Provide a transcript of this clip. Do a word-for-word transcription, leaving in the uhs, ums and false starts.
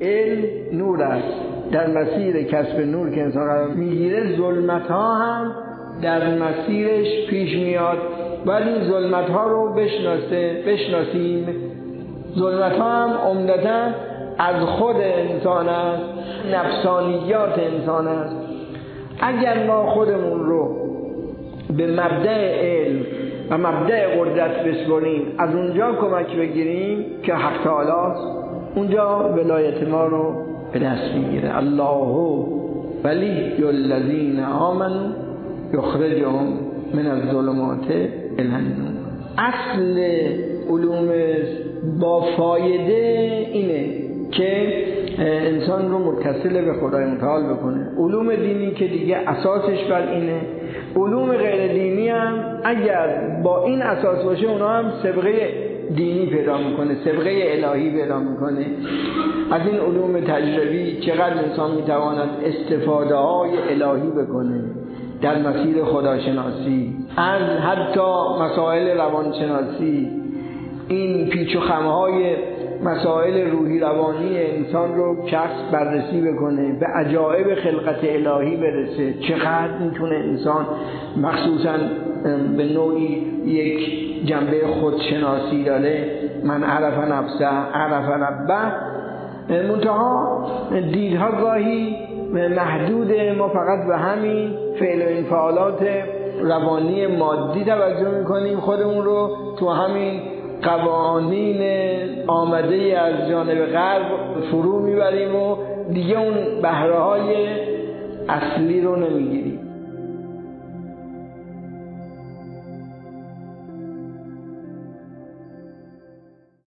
علم نور است، در مسیر کسب نور که انسان قرار میگیره ظلمت ها هم در مسیرش پیش میاد، ولی ظلمت ها رو بشناسه بشناسیم. ظلمت ها هم عمدتاً از خود انسان است، نفسانیات انسان است. اگر ما خودمون رو به مبدأ علم و مبدأ قدرت بسپریم، از اونجا کمک بگیریم که حق تعالی است، اونجا ولایت ما رو به دست میگیره. الله ولی الذین آمنوا یخرجهم من الظلمات الی النور. اصل علوم با فایده اینه که انسان رو متصل به خدای متعال بکنه. علوم دینی که دیگه اساسش بر اینه. علوم غیر دینی هم اگر با این اساس باشه اونا هم سابقه دینی پیدا میکنه، سابقه الهی پیدا میکنه. از این علوم تجربی چقدر انسان میتواند استفاده های الهی بکنه در مسیر خداشناسی، از حتی مسائل روانشناسی، این پیچ و خمهای مسائل روحی روانی انسان رو شخص بررسی بکنه، به عجایب خلقت الهی برسه. چقدر میتونه انسان مخصوصا به نوعی یک جنبه خودشناسی داره، من عرف نفسه عرف ربه. منتها دیدها گاهی محدود، ما فقط به همین فعل و انفعالات روانی مادی توجه میکنیم، خودمون رو تو همین قوانین آمده از جانب غرب فرو میبریم و دیگه اون بهره های اصلی رو نمیگیریم.